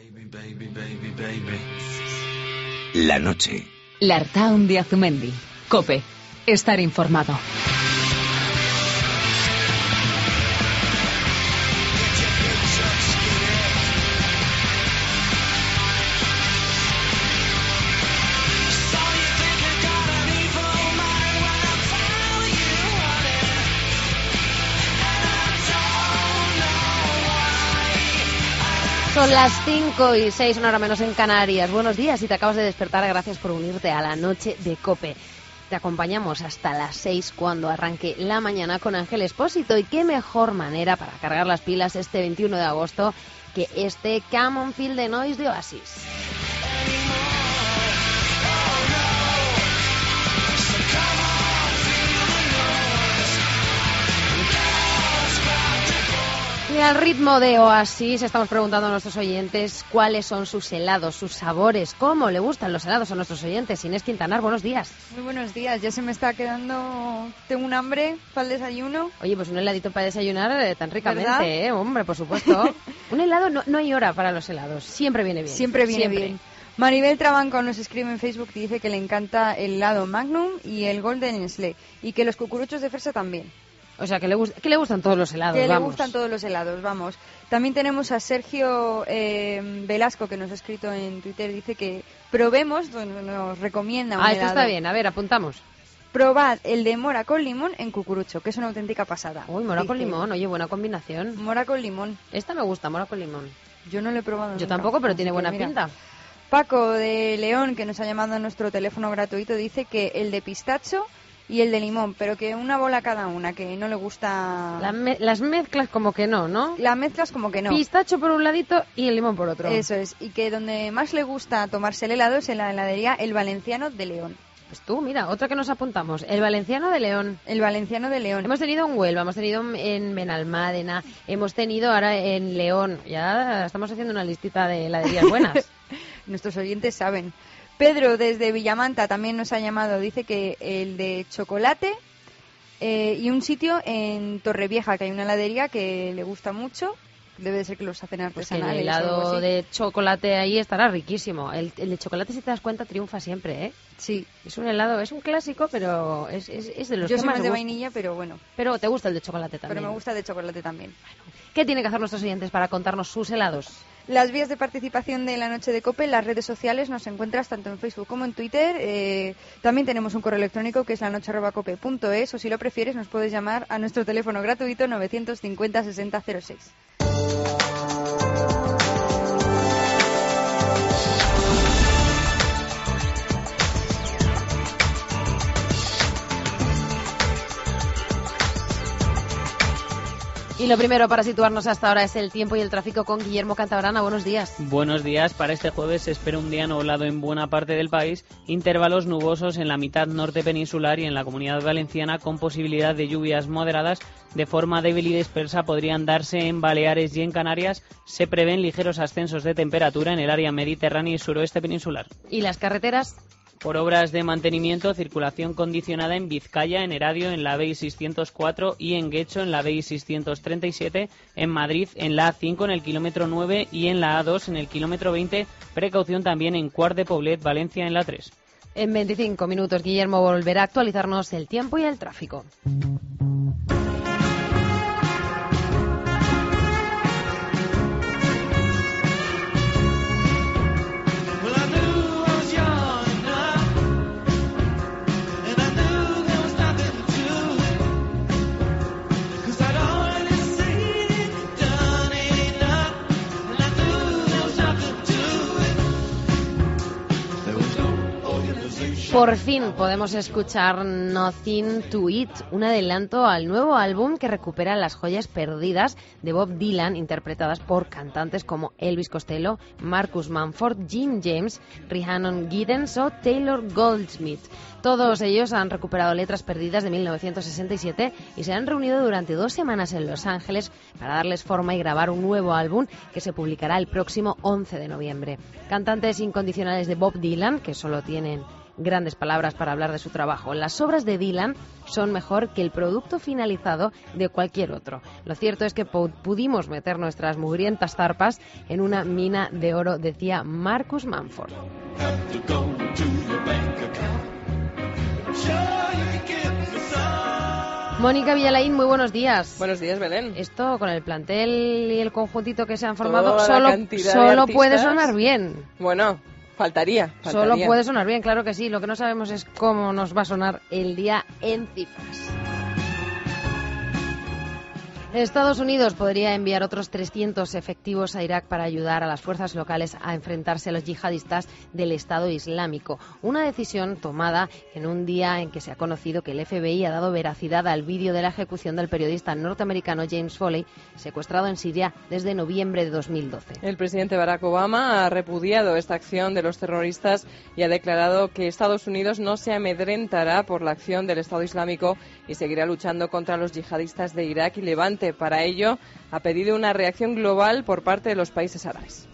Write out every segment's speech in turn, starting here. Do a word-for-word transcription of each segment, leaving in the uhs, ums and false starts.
La noche. L'Artaun de Azumendi. COPE. Estar informado. Son las cinco y seis, una hora menos en Canarias. Buenos días, si te acabas de despertar, gracias por unirte a la noche de COPE. Te acompañamos hasta las seis cuando arranque la mañana con Ángel Expósito. Y qué mejor manera para cargar las pilas este veintiuno de agosto que este Come On Feel the Noise de Oasis. Y al ritmo de Oasis estamos preguntando a nuestros oyentes cuáles son sus helados, sus sabores, cómo le gustan los helados a nuestros oyentes. Inés Quintanar, buenos días. Muy buenos días, ya se me está quedando... Tengo un hambre para el desayuno. Oye, pues un heladito para desayunar eh, tan ricamente, ¿verdad? ¿eh? Hombre, por supuesto. Un helado, no, no hay hora para los helados, siempre viene bien. Siempre viene siempre. bien. Maribel Trabanco nos escribe en Facebook y dice que le encanta el helado Magnum y el Golden Nestlé y que los cucuruchos de fresa también. O sea, que le, que le gustan todos los helados, Que vamos. le gustan todos los helados, vamos. También tenemos a Sergio eh, Velasco, que nos ha escrito en Twitter, dice que probemos, bueno, nos recomienda un Ah, helado. esto está bien, a ver, apuntamos. Probad el de mora con limón en cucurucho, que es una auténtica pasada. Uy, mora con dice. limón, oye, buena combinación. Mora con limón. Esta me gusta, mora con limón. Yo no lo he probado Yo nunca, tampoco, pero así tiene que buena mira. pinta. Paco de León, que nos ha llamado a nuestro teléfono gratuito, dice que el de pistacho y el de limón, pero que una bola cada una, que no le gusta... La me- las mezclas como que no, ¿no? Las mezclas como que no. Pistacho por un ladito y el limón por otro. Eso es, y que donde más le gusta tomarse el helado es en la heladería El Valenciano de León. Pues tú, mira, otra que nos apuntamos. El Valenciano de León. El Valenciano de León. Hemos tenido en Huelva, hemos tenido en Benalmádena, hemos tenido ahora en León. Ya estamos haciendo una listita de heladerías buenas. Nuestros oyentes saben. Pedro, desde Villamanta, también nos ha llamado. Dice que el de chocolate eh, y un sitio en Torrevieja, que hay una heladería que le gusta mucho. Debe de ser que los hacen Pues que el artesanales. o algo helado así. de chocolate ahí estará riquísimo. El, el de chocolate, si te das cuenta, triunfa siempre, ¿eh? Sí. Es un helado, es un clásico, pero es, es, es de los Yo que soy más más de gusta. vainilla, pero bueno. Pero te gusta el de chocolate también. Pero me gusta el de chocolate también. ¿Qué tienen que hacer nuestros oyentes para contarnos sus helados? Las vías de participación de la noche de COPE, las redes sociales, nos encuentras tanto en Facebook como en Twitter. Eh, también tenemos un correo electrónico que es la noche arroba cope punto es, o si lo prefieres nos puedes llamar a nuestro teléfono gratuito novecientos cincuenta sesenta cero seis. Y lo primero para situarnos hasta ahora es el tiempo y el tráfico con Guillermo Cantabrana. Buenos días. Buenos días. Para este jueves se espera un día nublado en buena parte del país, intervalos nubosos en la mitad norte peninsular y en la Comunidad Valenciana con posibilidad de lluvias moderadas de forma débil y dispersa podrían darse en Baleares y en Canarias. Se prevén ligeros ascensos de temperatura en el área mediterránea y suroeste peninsular. ¿Y las carreteras? Por obras de mantenimiento, circulación condicionada en Vizcaya, en Eradio, en la B I seiscientos cuatro y en Guecho, en la B I seiscientos treinta y siete, en Madrid, en la A cinco, en el kilómetro nueve y en la A dos, en el kilómetro veinte. Precaución también en Quart de Poblet, Valencia, en la tres. En veinticinco minutos, Guillermo volverá a actualizarnos el tiempo y el tráfico. Por fin podemos escuchar Nothing to It, un adelanto al nuevo álbum que recupera las joyas perdidas de Bob Dylan, interpretadas por cantantes como Elvis Costello, Marcus Mumford, Jim James, Rhiannon Giddens o Taylor Goldsmith. Todos ellos han recuperado letras perdidas de mil novecientos sesenta y siete y se han reunido durante dos semanas en Los Ángeles para darles forma y grabar un nuevo álbum que se publicará el próximo once de noviembre. Cantantes incondicionales de Bob Dylan, que solo tienen grandes palabras para hablar de su trabajo. Las obras de Dylan son mejor que el producto finalizado de cualquier otro. Lo cierto es que pudimos meter nuestras mugrientas zarpas en una mina de oro, decía Marcus Manford. Mónica Villalain, muy buenos días. Buenos días, Belén. Esto, con el plantel y el conjuntito que se han formado, Toda solo, solo puede artistas. sonar bien. Bueno, faltaría, faltaría. Solo puede sonar bien, claro que sí. Lo que no sabemos es cómo nos va a sonar el día en cifras. Estados Unidos podría enviar otros trescientos efectivos a Irak para ayudar a las fuerzas locales a enfrentarse a los yihadistas del Estado Islámico. Una decisión tomada en un día en que se ha conocido que el F B I ha dado veracidad al vídeo de la ejecución del periodista norteamericano James Foley, secuestrado en Siria desde noviembre de dos mil doce. El presidente Barack Obama ha repudiado esta acción de los terroristas y ha declarado que Estados Unidos no se amedrentará por la acción del Estado Islámico y seguirá luchando contra los yihadistas de Irak y Levante. Para ello, ha pedido una reacción global por parte de los países árabes.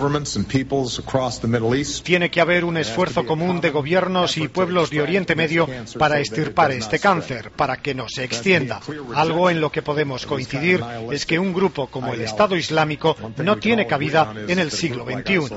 Tiene que haber un esfuerzo común de gobiernos y pueblos de Oriente Medio para extirpar este cáncer, para que no se extienda. Algo en lo que podemos coincidir es que un grupo como el Estado Islámico no tiene cabida en el siglo veintiuno.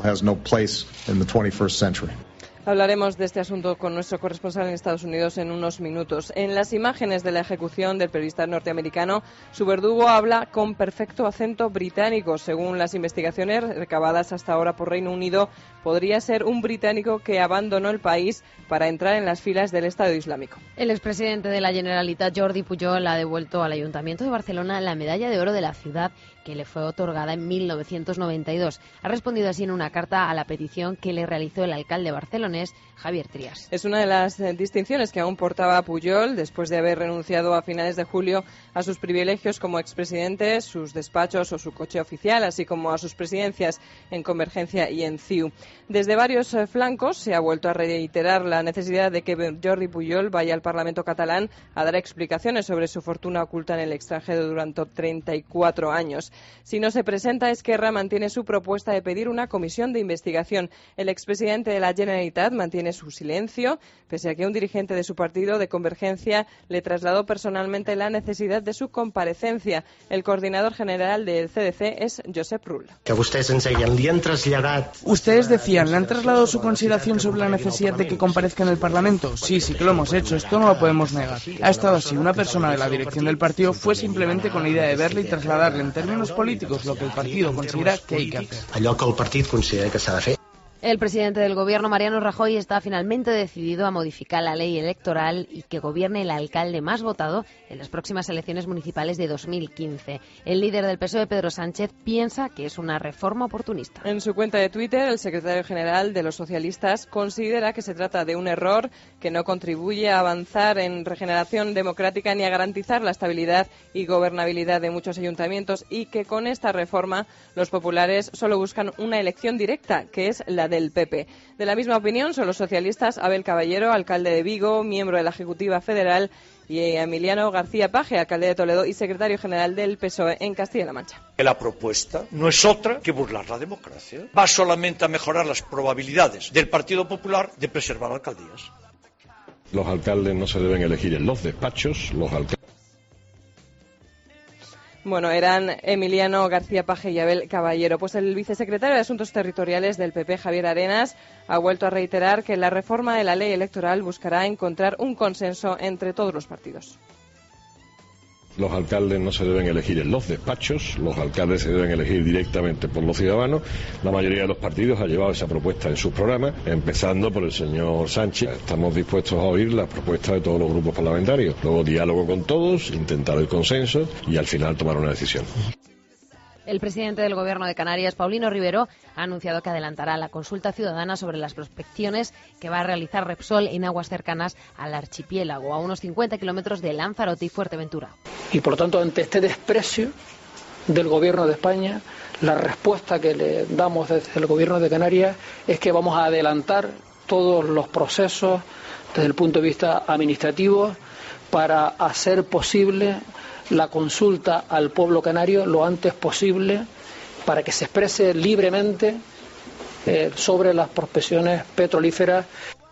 Hablaremos de este asunto con nuestro corresponsal en Estados Unidos en unos minutos. En las imágenes de la ejecución del periodista norteamericano, su verdugo habla con perfecto acento británico. Según las investigaciones recabadas hasta ahora por Reino Unido, podría ser un británico que abandonó el país para entrar en las filas del Estado Islámico. El expresidente de la Generalitat, Jordi Pujol, ha devuelto al Ayuntamiento de Barcelona la medalla de oro de la ciudad que le fue otorgada en mil novecientos noventa y dos. Ha respondido así en una carta a la petición que le realizó el alcalde barcelonés, Javier Trias. Es una de las eh, distinciones que aún portaba Pujol después de haber renunciado a finales de julio a sus privilegios como expresidente, sus despachos o su coche oficial, así como a sus presidencias en Convergencia y en C I U. Desde varios eh, flancos se ha vuelto a reiterar la necesidad de que Jordi Pujol vaya al Parlamento catalán a dar explicaciones sobre su fortuna oculta en el extranjero durante treinta y cuatro años. Si no se presenta, Esquerra mantiene su propuesta de pedir una comisión de investigación. El expresidente de la Generalitat mantiene su silencio, pese a que un dirigente de su partido de Convergencia le trasladó personalmente la necesidad de su comparecencia. El coordinador general del C D C es Josep Rull. Que ustedes enseñan, le han trasladado... Ustedes decían, ¿le han trasladado su consideración sobre la necesidad de que comparezca en el Parlamento? Sí, sí que lo hemos hecho, esto no lo podemos negar. Ha estado así, una persona de la dirección del partido fue simplemente con la idea de verle y trasladarle en términos políticos lo que el partido considera que hay que hacer. Allò que el partit considera que s'ha de fer. El presidente del gobierno, Mariano Rajoy, está finalmente decidido a modificar la ley electoral y que gobierne el alcalde más votado en las próximas elecciones municipales de dos mil quince. El líder del P S O E, Pedro Sánchez, piensa que es una reforma oportunista. En su cuenta de Twitter, el secretario general de los socialistas considera que se trata de un error que no contribuye a avanzar en regeneración democrática ni a garantizar la estabilidad y gobernabilidad de muchos ayuntamientos y que con esta reforma los populares solo buscan una elección directa, que es la de del P P. De la misma opinión son los socialistas Abel Caballero, alcalde de Vigo, miembro de la Ejecutiva Federal, y Emiliano García Paje, alcalde de Toledo y secretario general del P S O E en Castilla-La Mancha. La propuesta no es otra que burlar la democracia. Va solamente a mejorar las probabilidades del Partido Popular de preservar alcaldías. Los alcaldes no se deben elegir en los despachos, los alcaldes... Bueno, eran Emiliano García Paje y Abel Caballero. Pues el vicesecretario de Asuntos Territoriales del P P, Javier Arenas, ha vuelto a reiterar que la reforma de la ley electoral buscará encontrar un consenso entre todos los partidos. Los alcaldes no se deben elegir en los despachos, los alcaldes se deben elegir directamente por los ciudadanos. La mayoría de los partidos ha llevado esa propuesta en sus programas, empezando por el señor Sánchez. Estamos dispuestos a oír las propuestas de todos los grupos parlamentarios. Luego diálogo con todos, intentar el consenso y al final tomar una decisión. El presidente del Gobierno de Canarias, Paulino Ribero, ha anunciado que adelantará la consulta ciudadana sobre las prospecciones que va a realizar Repsol en aguas cercanas al archipiélago, a unos cincuenta kilómetros de Lanzarote y Fuerteventura. Y por lo tanto, ante este desprecio del Gobierno de España, la respuesta que le damos desde el Gobierno de Canarias es que vamos a adelantar todos los procesos desde el punto de vista administrativo para hacer posible la consulta al pueblo canario lo antes posible para que se exprese libremente eh, sobre las prospecciones petrolíferas.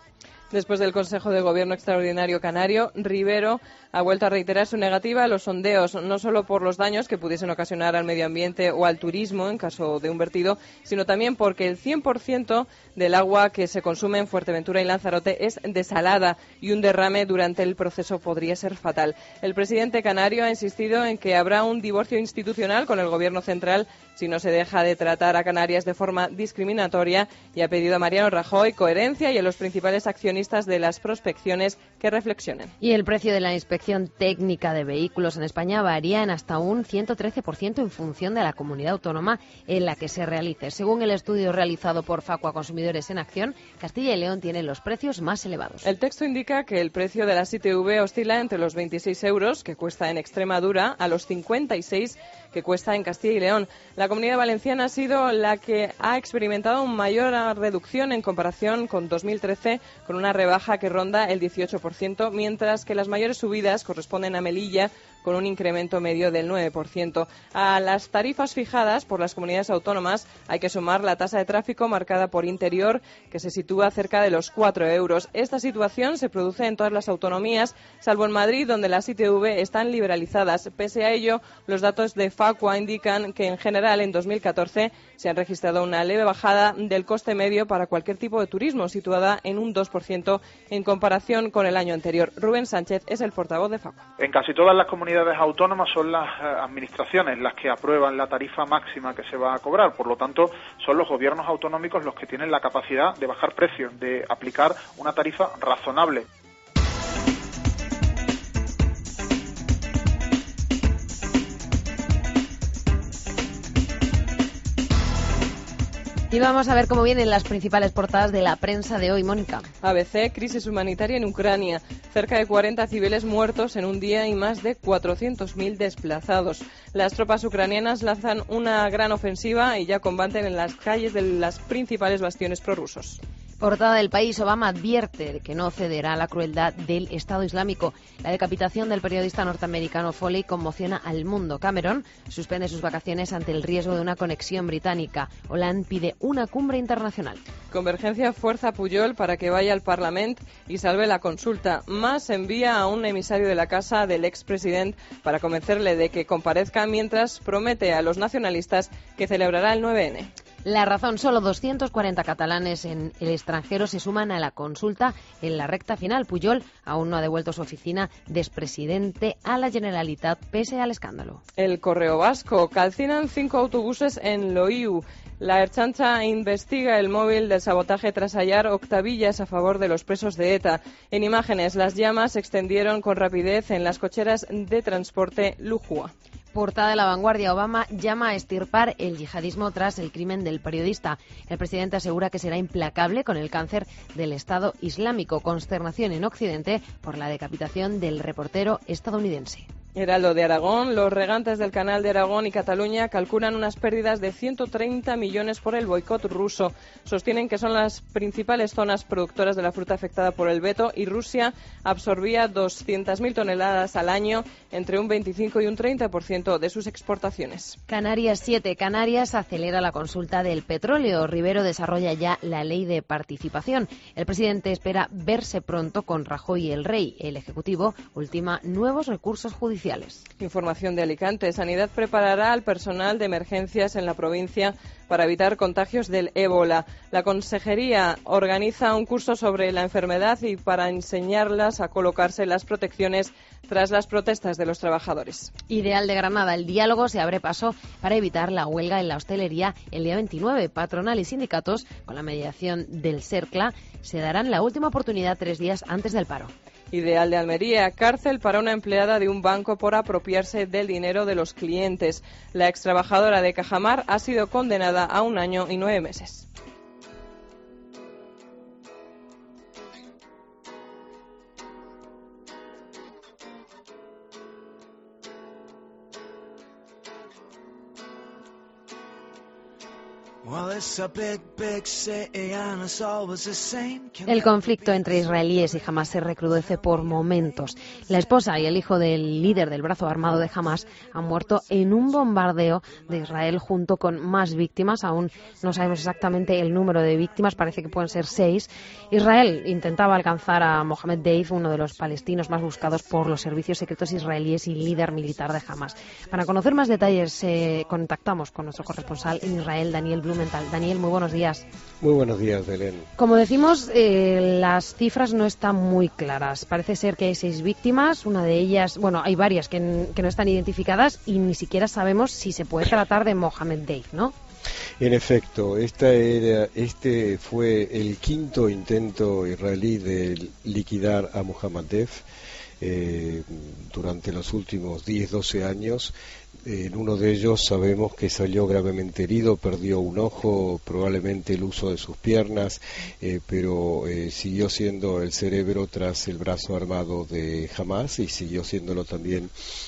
Después del Consejo de Gobierno Extraordinario Canario, Rivero ha vuelto a reiterar su negativa a los sondeos, no solo por los daños que pudiesen ocasionar al medio ambiente o al turismo en caso de un vertido, sino también porque el cien por ciento del agua que se consume en Fuerteventura y Lanzarote es desalada y un derrame durante el proceso podría ser fatal. El presidente canario ha insistido en que habrá un divorcio institucional con el Gobierno central si no se deja de tratar a Canarias de forma discriminatoria y ha pedido a Mariano Rajoy coherencia y a los principales accionistas de las prospecciones que reflexionen. Y el precio de la inspección técnica de vehículos en España varía en hasta un ciento trece por ciento en función de la comunidad autónoma en la que se realice. Según el estudio realizado por Facua Consumidores en Acción, Castilla y León tiene los precios más elevados. El texto indica que el precio de las I T V oscila entre los veintiséis euros, que cuesta en Extremadura, a los cincuenta y seis que cuesta en Castilla y León. La Comunidad Valenciana ha sido la que ha experimentado una mayor reducción en comparación con dos mil trece, con una rebaja que ronda el dieciocho por ciento, mientras que las mayores subidas corresponden a Melilla, con un incremento medio del nueve por ciento. A las tarifas fijadas por las comunidades autónomas hay que sumar la tasa de tráfico marcada por Interior, que se sitúa cerca de los cuatro euros. Esta situación se produce en todas las autonomías, salvo en Madrid, donde las I T V están liberalizadas. Pese a ello, los datos de Facua indican que en general en dos mil catorce se ha registrado una leve bajada del coste medio para cualquier tipo de turismo, situada en un dos por ciento en comparación con el año anterior. Rubén Sánchez es el portavoz de Facua. En casi todas las comunidades autónomas son las eh, administraciones las que aprueban la tarifa máxima que se va a cobrar. Por lo tanto, son los gobiernos autonómicos los que tienen la capacidad de bajar precios, de aplicar una tarifa razonable. Y vamos a ver cómo vienen las principales portadas de la prensa de hoy, Mónica. A B C, crisis humanitaria en Ucrania. Cerca de cuarenta civiles muertos en un día y más de cuatrocientos mil desplazados. Las tropas ucranianas lanzan una gran ofensiva y ya combaten en las calles de las principales bastiones prorrusos. Portada del País, Obama advierte que no cederá a la crueldad del Estado Islámico. La decapitación del periodista norteamericano Foley conmociona al mundo. Cameron suspende sus vacaciones ante el riesgo de una conexión británica. Hollande pide una cumbre internacional. Convergencia fuerza a Pujol para que vaya al Parlamento y salve la consulta. Mas envía a un emisario de la casa del expresidente para convencerle de que comparezca, mientras promete a los nacionalistas que celebrará el nueve ene. La Razón, solo doscientos cuarenta catalanes en el extranjero se suman a la consulta en la recta final. Pujol aún no ha devuelto su oficina de expresidente a la Generalitat pese al escándalo. El Correo Vasco, calcinan cinco autobuses en Loiu. La Ertzaintza investiga el móvil del sabotaje tras hallar octavillas a favor de los presos de ETA. En imágenes, las llamas se extendieron con rapidez en las cocheras de transporte Lujua. Portada de La Vanguardia, Obama llama a extirpar el yihadismo tras el crimen del periodista. El presidente asegura que será implacable con el cáncer del Estado Islámico. Consternación en Occidente por la decapitación del reportero estadounidense. Heraldo de Aragón, los regantes del Canal de Aragón y Cataluña calculan unas pérdidas de ciento treinta millones por el boicot ruso. Sostienen que son las principales zonas productoras de la fruta afectada por el veto y Rusia absorbía doscientas mil toneladas al año, entre un veinticinco y un treinta por ciento de sus exportaciones. Canarias siete. Canarias acelera la consulta del petróleo. Rivero desarrolla ya la ley de participación. El presidente espera verse pronto con Rajoy y el Rey. El Ejecutivo ultima nuevos recursos judiciales. Información de Alicante. Sanidad preparará al personal de emergencias en la provincia para evitar contagios del ébola. La Consejería organiza un curso sobre la enfermedad y para enseñarlas a colocarse las protecciones tras las protestas de los trabajadores. Ideal de Granada. El diálogo se abre paso para evitar la huelga en la hostelería el día veintinueve. Patronal y sindicatos, con la mediación del CERCLA, se darán la última oportunidad tres días antes del paro. Ideal de Almería, cárcel para una empleada de un banco por apropiarse del dinero de los clientes. La extrabajadora de Cajamar ha sido condenada a un año y nueve meses. El conflicto entre israelíes y Hamás se recrudece por momentos. La esposa y el hijo del líder del brazo armado de Hamás han muerto en un bombardeo de Israel junto con más víctimas. Aún no sabemos exactamente el número de víctimas, parece que pueden ser seis. Israel intentaba alcanzar a Mohammed Deif, uno de los palestinos más buscados por los servicios secretos israelíes y líder militar de Hamás. Para conocer más detalles, eh, contactamos con nuestro corresponsal en Israel, Daniel Blumenthal. Daniel, muy buenos días. Muy buenos días, Belén. Como decimos, eh, las cifras no están muy claras. Parece ser que hay seis víctimas, una de ellas, bueno, hay varias que, que no están identificadas y ni siquiera sabemos si se puede tratar de Mohammed Deif, ¿no? En efecto, esta era, este fue el quinto intento israelí de liquidar a Mohammed Deif eh, durante los últimos diez, doce años. En uno de ellos sabemos que salió gravemente herido, perdió un ojo, probablemente el uso de sus piernas, eh, pero eh, siguió siendo el cerebro tras el brazo armado de Hamás y siguió siéndolo también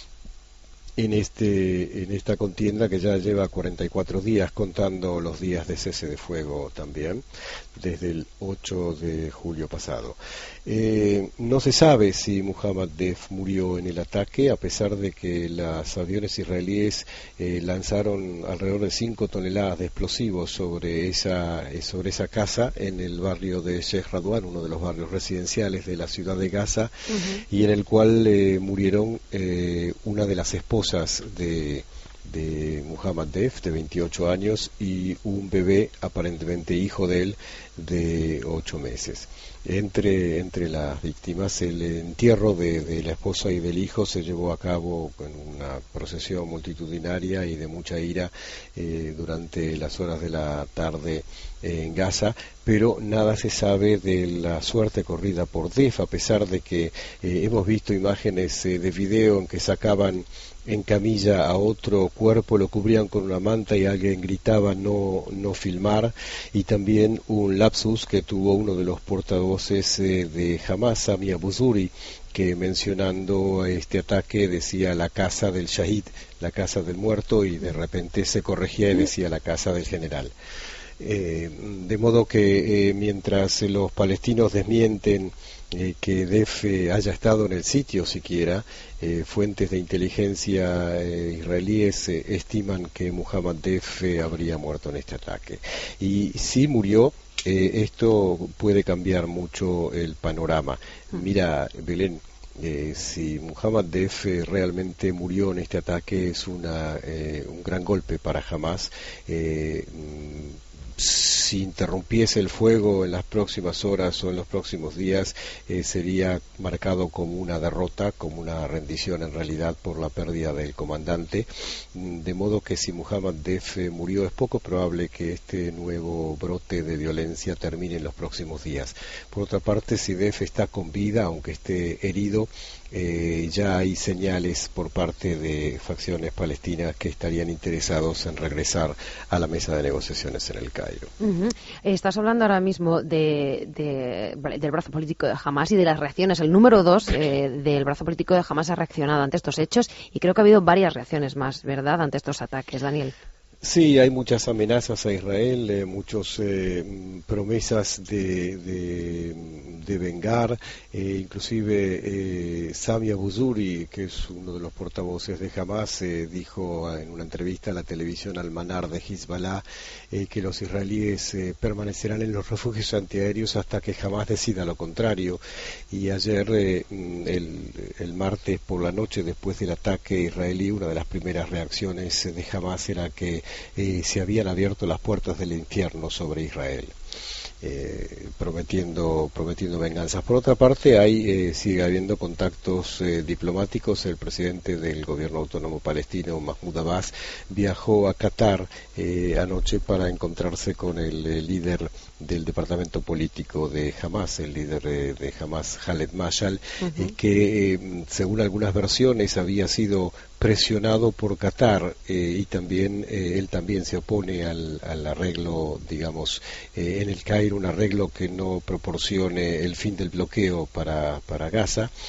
en este en esta contienda que ya lleva cuarenta y cuatro días, contando los días de cese de fuego también, desde el ocho de julio pasado. Eh, no se sabe si Mohammed Deif murió en el ataque, a pesar de que los aviones israelíes eh, lanzaron alrededor de cinco toneladas de explosivos sobre esa eh, sobre esa casa en el barrio de Sheikh Radwan, uno de los barrios residenciales de la ciudad de Gaza, uh-huh. y en el cual eh, murieron eh, una de las esposas de de Mohammed Deif, de veintiocho años, y un bebé, aparentemente hijo de él, de ocho meses. Entre, entre las víctimas, el entierro de, de la esposa y del hijo se llevó a cabo con una procesión multitudinaria y de mucha ira eh, durante las horas de la tarde eh, en Gaza, pero nada se sabe de la suerte corrida por Deif, a pesar de que eh, hemos visto imágenes eh, de video en que sacaban en camilla a otro cuerpo, lo cubrían con una manta y alguien gritaba no no filmar, y también un lapsus que tuvo uno de los portavoces eh, de Hamás, Sami Abu Zuhri, que mencionando este ataque decía la casa del Shahid, la casa del muerto, y de repente se corregía y decía la casa del general. Eh, de modo que eh, mientras los palestinos desmienten eh, que Deif eh, haya estado en el sitio siquiera, eh, fuentes de inteligencia eh, israelíes eh, estiman que Mohammed Deif eh, habría muerto en este ataque. Y si murió, eh, esto puede cambiar mucho el panorama. Mira, Belén, Eh, si Mohammed Deif eh, realmente murió en este ataque, es una, eh, un gran golpe para Hamás. Eh, si interrumpiese el fuego en las próximas horas o en los próximos días, eh, sería marcado como una derrota, como una rendición en realidad por la pérdida del comandante, de modo que si Mohammed Deif eh, murió, es poco probable que este nuevo brote de violencia termine en los próximos días. Por otra parte, si Deif está con vida, aunque esté herido, Eh, ya hay señales por parte de facciones palestinas que estarían interesados en regresar a la mesa de negociaciones en el Cairo. Uh-huh. Estás hablando ahora mismo de, de, del brazo político de Hamás y de las reacciones. El número dos eh, del brazo político de Hamás ha reaccionado ante estos hechos y creo que ha habido varias reacciones más, ¿verdad?, ante estos ataques. Daniel. Sí, hay muchas amenazas a Israel, eh, muchas eh, promesas de, de, de vengar, eh, inclusive eh, Sami Abu Zuhri, que es uno de los portavoces de Hamás, eh, dijo en una entrevista a la televisión Al-Manar de Hezbollah eh, que los israelíes eh, permanecerán en los refugios antiaéreos hasta que Hamás decida lo contrario. Y ayer, eh, el, el martes por la noche, después del ataque israelí, una de las primeras reacciones de Hamás era que Eh, se habían abierto las puertas del infierno sobre Israel, eh, prometiendo prometiendo venganzas. Por otra parte, hay eh, sigue habiendo contactos eh, diplomáticos. El presidente del gobierno autónomo palestino, Mahmoud Abbas, viajó a Qatar eh, anoche para encontrarse con el, el líder del departamento político de Hamás, el líder eh, de Hamás, Khaled Mashal, uh-huh. eh, que eh, según algunas versiones había sido presionado por Qatar eh, y también eh, él también se opone al, al arreglo, digamos, eh, en el Cairo, un arreglo que no proporcione el fin del bloqueo para, para Gaza.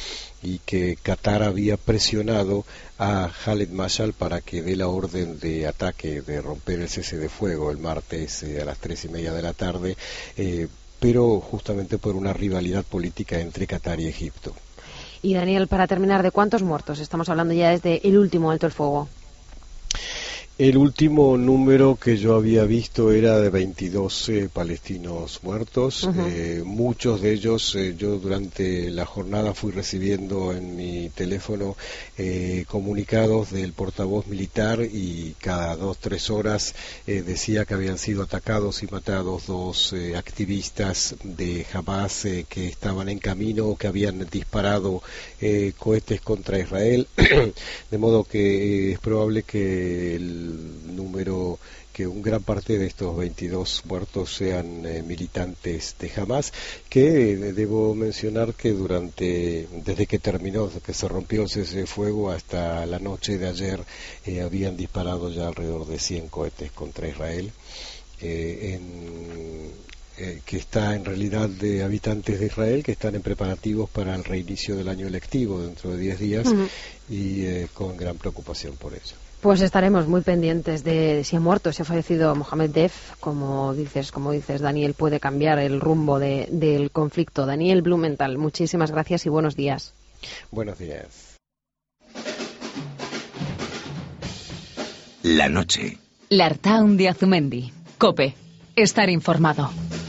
y que Qatar había presionado a Khaled Mashal para que dé la orden de ataque, de romper el cese de fuego el martes eh, a las tres y media de la tarde, eh, pero justamente por una rivalidad política entre Qatar y Egipto. Y Daniel, para terminar, ¿de cuántos muertos estamos hablando ya desde el último alto el fuego? El último número que yo había visto era de veintidós eh, palestinos muertos. Uh-huh. eh, muchos de ellos, eh, yo durante la jornada fui recibiendo en mi teléfono eh, comunicados del portavoz militar y cada dos, tres horas eh, decía que habían sido atacados y matados dos eh, activistas de Hamas eh, que estaban en camino o que habían disparado eh, cohetes contra Israel. De modo que eh, es probable que el número, que un gran parte de estos veintidós muertos sean eh, militantes de Hamas, que eh, debo mencionar que durante, desde que terminó, desde que se rompió el cese de fuego hasta la noche de ayer, eh, habían disparado ya alrededor de cien cohetes contra Israel, eh, en, eh, que está en realidad de habitantes de Israel que están en preparativos para el reinicio del año electivo dentro de diez días, uh-huh. y eh, con gran preocupación por ello. Pues estaremos muy pendientes de si ha muerto, si ha fallecido Mohamed Deif, como dices, como dices Daniel, puede cambiar el rumbo de, del conflicto. Daniel Blumenthal, muchísimas gracias y buenos días. Buenos días. La noche. Lartaun de Azumendi. COPE. Estar informado.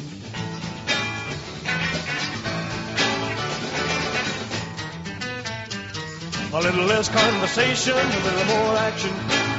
A little less conversation, a little more action.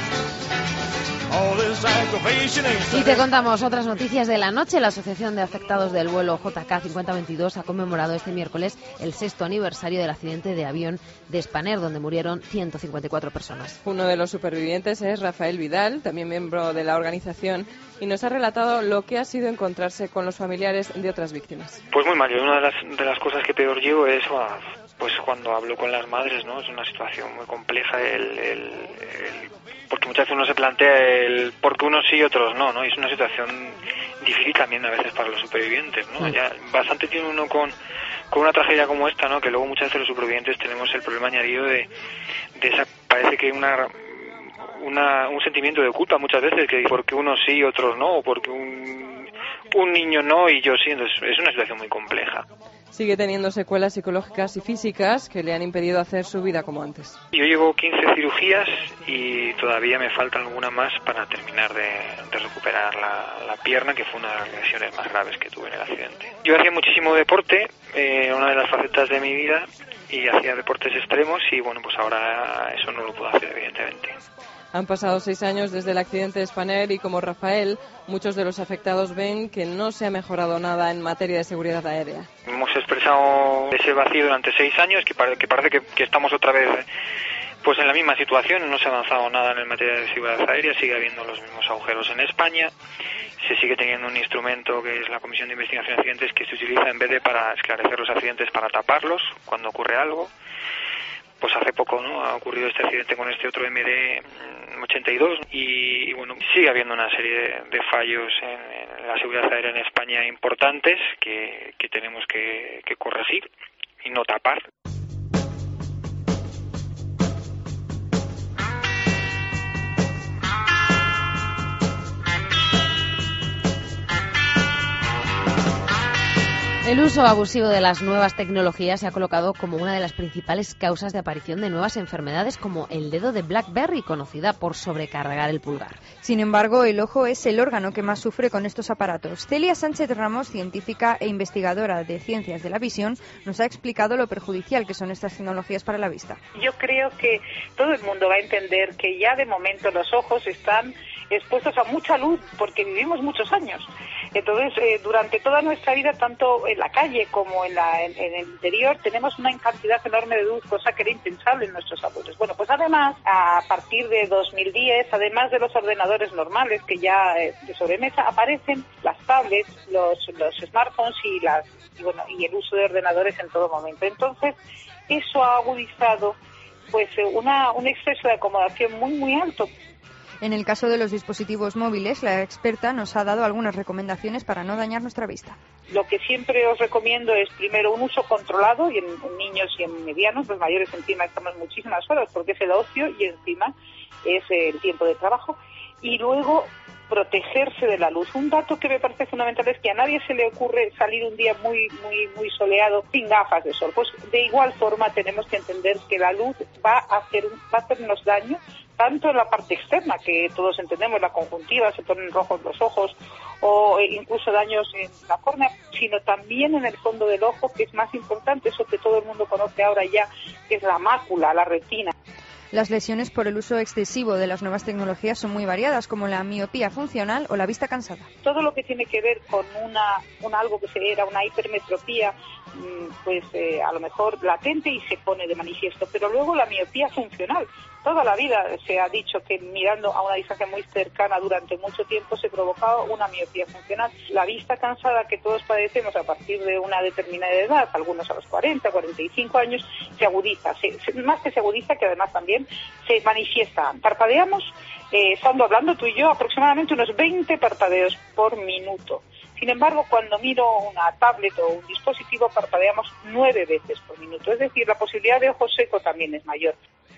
All this aggravation ain't... Y te contamos otras noticias de la noche. La Asociación de Afectados del vuelo J K cincuenta veintidós ha conmemorado este miércoles el sexto aniversario del accidente de avión de Spanair, donde murieron ciento cincuenta y cuatro personas. Uno de los supervivientes es Rafael Vidal, también miembro de la organización, y nos ha relatado lo que ha sido encontrarse con los familiares de otras víctimas. Pues muy mal. Una de las, de las cosas que peor llevo es... Wow, pues cuando hablo con las madres, ¿no? Es una situación muy compleja el, el, el porque muchas veces uno se plantea el por qué unos sí y otros no, ¿no? Y es una situación difícil también a veces para los supervivientes, ¿no? Sí. Ya bastante tiene uno con, con una tragedia como esta, ¿no? Que luego muchas veces los supervivientes tenemos el problema añadido de, de esa, parece que una, una un sentimiento de culpa muchas veces, que porque unos sí y otros no, o porque un, un niño no y yo sí, entonces es una situación muy compleja. Sigue teniendo secuelas psicológicas y físicas que le han impedido hacer su vida como antes. Yo llevo quince cirugías y todavía me falta alguna más para terminar de, de recuperar la, la pierna, que fue una de las lesiones más graves que tuve en el accidente. Yo hacía muchísimo deporte, eh, una de las facetas de mi vida, y hacía deportes extremos y bueno, pues ahora eso no lo puedo hacer, evidentemente. Han pasado seis años desde el accidente de Spanair y, como Rafael, muchos de los afectados ven que no se ha mejorado nada en materia de seguridad aérea. Hemos expresado ese vacío durante seis años, que, pare, que parece que, que estamos otra vez pues en la misma situación. No se ha avanzado nada en materia de seguridad aérea, sigue habiendo los mismos agujeros en España. Se sigue teniendo un instrumento que es la Comisión de Investigación de Accidentes, que se utiliza en vez de para esclarecer los accidentes, para taparlos cuando ocurre algo. Pues hace poco, ¿no?, ha ocurrido este accidente con este otro M D ochenta y dos y, y bueno, sigue habiendo una serie de, de fallos en, en la seguridad aérea en España importantes que, que tenemos que, que corregir y no tapar. El uso abusivo de las nuevas tecnologías se ha colocado como una de las principales causas de aparición de nuevas enfermedades como el dedo de BlackBerry, conocida por sobrecargar el pulgar. Sin embargo, el ojo es el órgano que más sufre con estos aparatos. Celia Sánchez Ramos, científica e investigadora de ciencias de la visión, nos ha explicado lo perjudicial que son estas tecnologías para la vista. Yo creo que todo el mundo va a entender que ya de momento los ojos están expuestos a mucha luz porque vivimos muchos años. Entonces, eh, durante toda nuestra vida, tanto en la calle como en, la, en, en el interior, tenemos una cantidad enorme de luz, cosa que era impensable en nuestros abuelos. Bueno, pues además, a partir de dos mil diez, además de los ordenadores normales que ya eh, de sobremesa, aparecen las tablets, los, los smartphones y, las, y, bueno, y el uso de ordenadores en todo momento. Entonces, eso ha agudizado pues una, un exceso de acomodación muy, muy alto. En el caso de los dispositivos móviles, la experta nos ha dado algunas recomendaciones para no dañar nuestra vista. Lo que siempre os recomiendo es primero un uso controlado, y en, en niños y en medianos, los mayores encima estamos muchísimas horas porque es el ocio y encima es el tiempo de trabajo, y luego protegerse de la luz. Un dato que me parece fundamental es que a nadie se le ocurre salir un día muy muy muy soleado sin gafas de sol. Pues de igual forma tenemos que entender que la luz va a hacer va a hacernos daño tanto en la parte externa, que todos entendemos, la conjuntiva, se ponen rojos los ojos, o incluso daños en la córnea, sino también en el fondo del ojo, que es más importante, eso que todo el mundo conoce ahora ya, que es la mácula, la retina. Las lesiones por el uso excesivo de las nuevas tecnologías son muy variadas, como la miopía funcional o la vista cansada. Todo lo que tiene que ver con una, un algo que se era una hipermetropía, pues eh, a lo mejor latente y se pone de manifiesto, pero luego la miopía funcional. Toda la vida se ha dicho que mirando a una distancia muy cercana durante mucho tiempo se provocaba una miopía funcional. La vista cansada que todos padecemos a partir de una determinada edad, algunos a los cuarenta, cuarenta y cinco años, se agudiza. Se, se, más que se agudiza, que además también se manifiesta. Parpadeamos, eh, estando hablando tú y yo, aproximadamente unos veinte parpadeos por minuto. Sin embargo, cuando miro una tablet o un dispositivo, parpadeamos nueve veces por minuto. Es decir, la posibilidad de ojo seco también es mayor.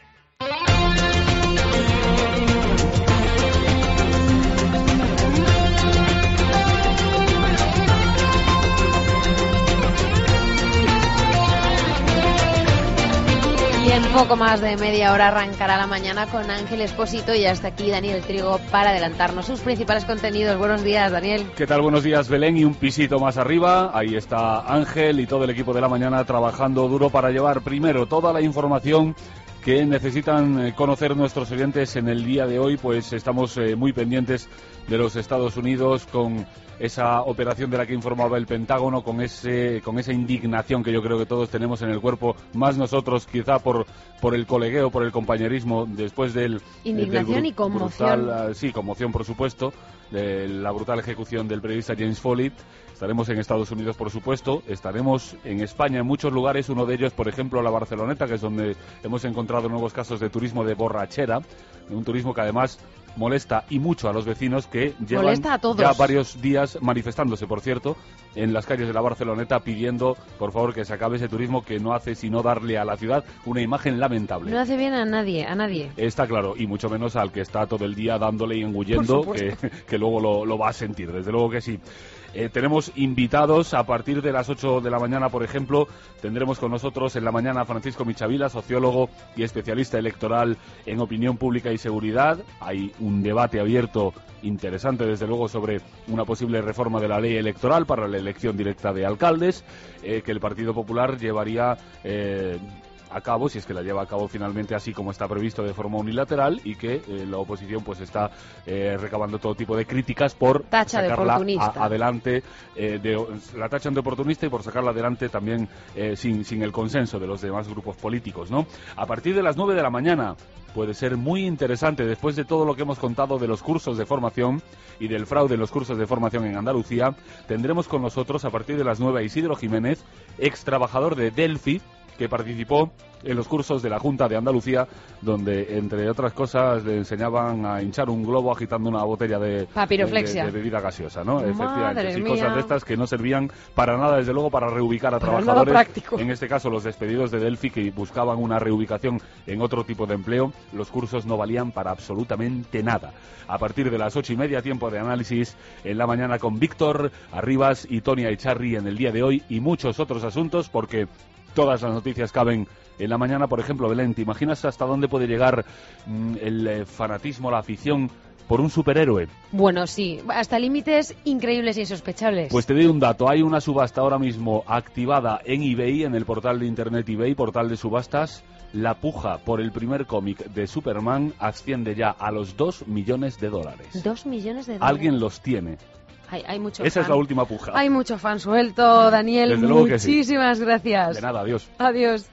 Y en poco más de media hora arrancará la mañana con Ángel Expósito, y hasta aquí Daniel Trigo para adelantarnos sus principales contenidos. Buenos días, Daniel. ¿Qué tal? Buenos días, Belén. Y un pisito más arriba, ahí está Ángel y todo el equipo de la mañana trabajando duro para llevar primero toda la información que necesitan conocer nuestros oyentes en el día de hoy. Pues estamos eh, muy pendientes de los Estados Unidos con esa operación de la que informaba el Pentágono, con ese con esa indignación que yo creo que todos tenemos en el cuerpo, más nosotros quizá por por el colegueo, por el compañerismo, después del... Indignación del y conmoción. Brutal, sí, conmoción, por supuesto, de la brutal ejecución del periodista James Foley. Estaremos en Estados Unidos, por supuesto, estaremos en España en muchos lugares, uno de ellos, por ejemplo, la Barceloneta, que es donde hemos encontrado nuevos casos de turismo de borrachera, un turismo que además molesta y mucho a los vecinos, que llevan ya varios días manifestándose, por cierto, en las calles de la Barceloneta, pidiendo, por favor, que se acabe ese turismo que no hace sino darle a la ciudad una imagen lamentable. No hace bien a nadie, a nadie. Está claro, y mucho menos al que está todo el día dándole y engullendo, que, que luego lo, lo va a sentir, desde luego que sí. Eh, tenemos invitados a partir de las ocho de la mañana, por ejemplo. Tendremos con nosotros en la mañana a Francisco Michavila, sociólogo y especialista electoral en opinión pública y seguridad. Hay un debate abierto interesante, desde luego, sobre una posible reforma de la ley electoral para la elección directa de alcaldes, eh, que el Partido Popular llevaría... Eh, a cabo, si es que la lleva a cabo finalmente así como está previsto de forma unilateral, y que eh, la oposición pues está eh, recabando todo tipo de críticas por tacha sacarla de oportunista. A, adelante, eh, de, la tachan de oportunista y por sacarla adelante también eh, sin, sin el consenso de los demás grupos políticos, ¿no? A partir de las nueve de la mañana puede ser muy interesante, después de todo lo que hemos contado de los cursos de formación y del fraude en los cursos de formación en Andalucía. Tendremos con nosotros a partir de las nueve a Isidro Jiménez, ex trabajador de Delphi, que participó en los cursos de la Junta de Andalucía, donde, entre otras cosas, le enseñaban a hinchar un globo agitando una botella de, papiroflexia, de, de bebida gaseosa, ¿no? Madre Efectivamente, sí, mía. cosas de estas que no servían para nada, desde luego, para reubicar a Para trabajadores. nada práctico. En este caso, los despedidos de Delphi, que buscaban una reubicación en otro tipo de empleo. Los cursos no valían para absolutamente nada. A partir de las ocho y media, tiempo de análisis en la mañana con Víctor Arribas y Tony Echarri en el día de hoy, y muchos otros asuntos, porque todas las noticias caben en la mañana. Por ejemplo, Belén, ¿te imaginas hasta dónde puede llegar mmm, el eh, fanatismo, la afición por un superhéroe? Bueno, sí, hasta límites increíbles e insospechables. Pues te doy un dato, hay una subasta ahora mismo activada en eBay, en el portal de internet eBay, portal de subastas. La puja por el primer cómic de Superman asciende ya a los dos millones de dólares. Dos millones de dólares. Alguien los tiene. Hay, hay mucho Esa fan. es la última puja. Hay mucho fan suelto, Daniel. Desde luego que sí. Muchísimas gracias. De nada, adiós. Adiós.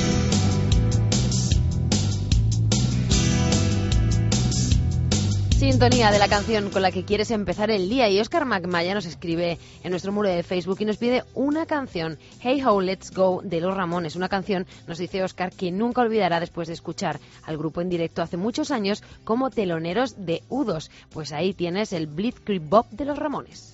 Si sintonía de la canción con la que quieres empezar el día. Y Oscar Magmaya nos escribe en nuestro muro de Facebook y nos pide una canción, Hey Ho, Let's Go, de Los Ramones. Una canción, nos dice Oscar, que nunca olvidará después de escuchar al grupo en directo hace muchos años como teloneros de U dos. Pues ahí tienes el Blitzkrieg Bop de Los Ramones.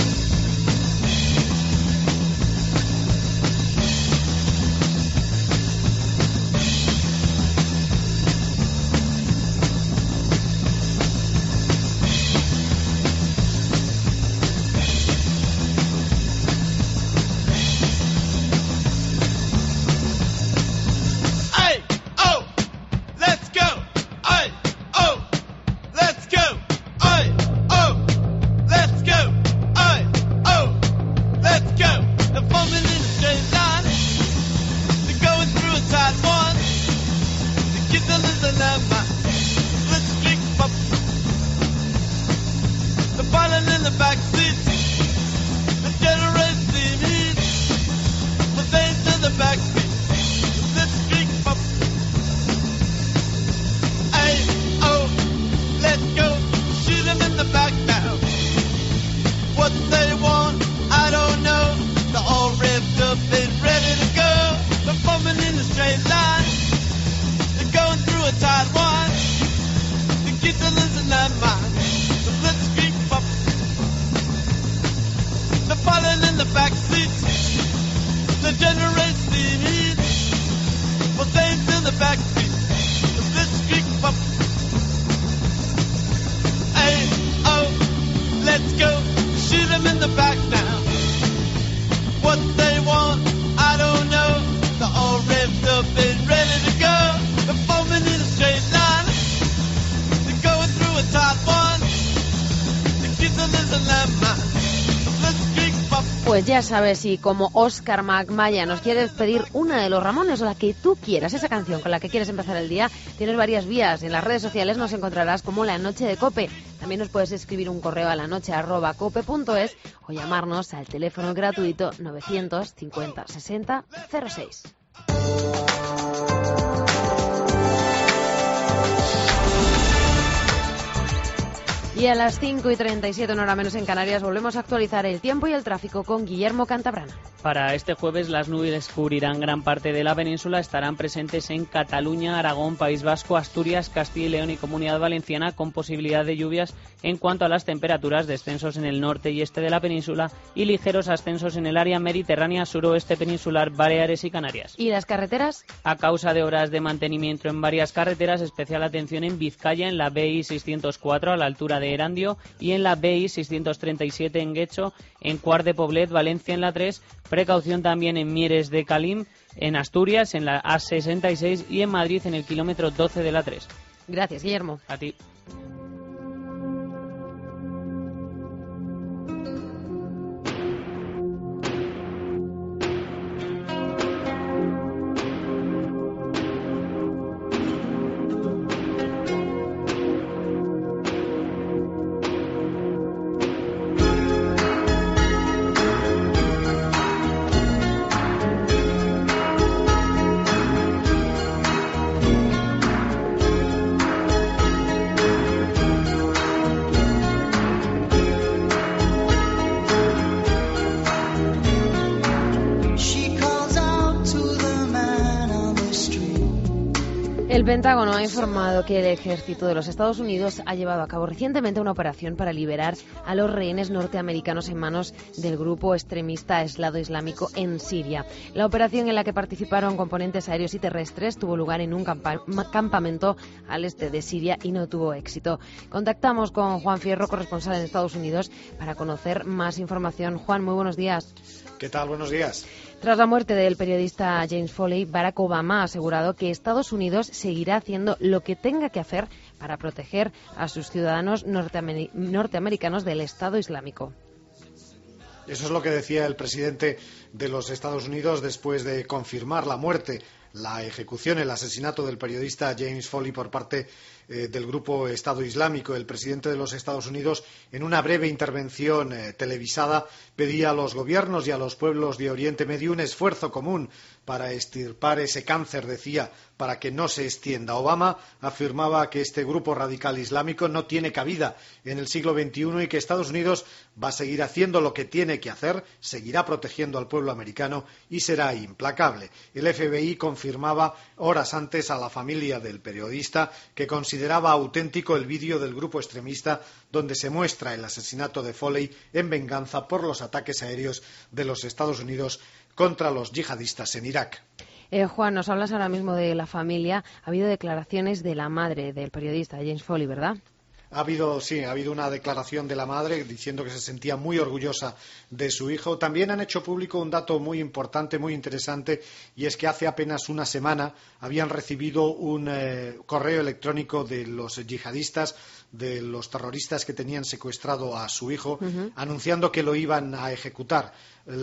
Pues ya sabes, y como Oscar Magmaya nos quieres pedir una de Los Ramones o la que tú quieras, esa canción con la que quieres empezar el día, tienes varias vías. En las redes sociales nos encontrarás como La Noche de Cope. También nos puedes escribir un correo a lanoche arroba cope punto es o llamarnos al teléfono gratuito novecientos cincuenta sesenta cero seis. Y a las cinco y treinta y siete, una hora menos en Canarias, volvemos a actualizar el tiempo y el tráfico con Guillermo Cantabrana. Para este jueves las nubes cubrirán gran parte de la península, estarán presentes en Cataluña, Aragón, País Vasco, Asturias, Castilla y León y Comunidad Valenciana, con posibilidad de lluvias. En cuanto a las temperaturas, descensos en el norte y este de la península y ligeros ascensos en el área mediterránea, suroeste peninsular, Baleares y Canarias. ¿Y las carreteras? A causa de obras de mantenimiento en varias carreteras, especial atención en Vizcaya, en la B I seiscientos cuatro a la altura de Erandio y en la B I seiscientos treinta y siete en Guecho, en Cuart de Poblet, Valencia en la tres, precaución también en Mieres de Calim, en Asturias, en la A sesenta y seis y en Madrid en el kilómetro doce de la tres. Gracias, Guillermo. A ti. El Pentágono ha informado que el ejército de los Estados Unidos ha llevado a cabo recientemente una operación para liberar a los rehenes norteamericanos en manos del grupo extremista Estado Islámico en Siria. La operación, en la que participaron componentes aéreos y terrestres, tuvo lugar en un campa- campamento al este de Siria y no tuvo éxito. Contactamos con Juan Fierro, corresponsal en Estados Unidos, para conocer más información. Juan, muy buenos días. ¿Qué tal? Buenos días. Tras la muerte del periodista James Foley, Barack Obama ha asegurado que Estados Unidos seguirá haciendo lo que tenga que hacer para proteger a sus ciudadanos norteamer- norteamericanos del Estado Islámico. Eso es lo que decía el presidente de los Estados Unidos después de confirmar la muerte, la ejecución, el asesinato del periodista James Foley por parte eh, del grupo Estado Islámico. El presidente de los Estados Unidos, en una breve intervención eh, televisada, pedía a los gobiernos y a los pueblos de Oriente Medio un esfuerzo común para extirpar ese cáncer, decía, para que no se extienda. Obama afirmaba que este grupo radical islámico no tiene cabida en el siglo veintiuno y que Estados Unidos va a seguir haciendo lo que tiene que hacer, seguirá protegiendo al pueblo americano y será implacable. El F B I confirmaba horas antes a la familia del periodista que consideraba auténtico el vídeo del grupo extremista donde se muestra el asesinato de Foley en venganza por los ataques aéreos de los Estados Unidos contra los yihadistas en Irak. Eh, Juan, nos hablas ahora mismo de la familia. Ha habido declaraciones de la madre del periodista James Foley, ¿verdad? Ha habido, sí, ha habido una declaración de la madre diciendo que se sentía muy orgullosa de su hijo. También han hecho público un dato muy importante, muy interesante, y es que hace apenas una semana habían recibido un eh, correo electrónico de los yihadistas, de los terroristas que tenían secuestrado a su hijo, uh-huh. anunciando que lo iban a ejecutar.